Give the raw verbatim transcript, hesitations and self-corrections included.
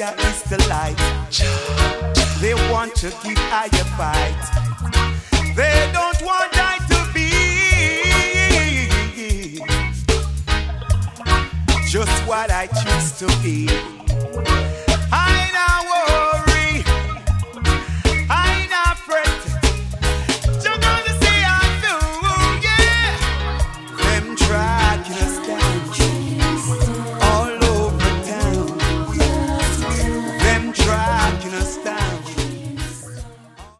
Jah is the light. They want to keep I a fight. They don't want I to be just what I choose to be.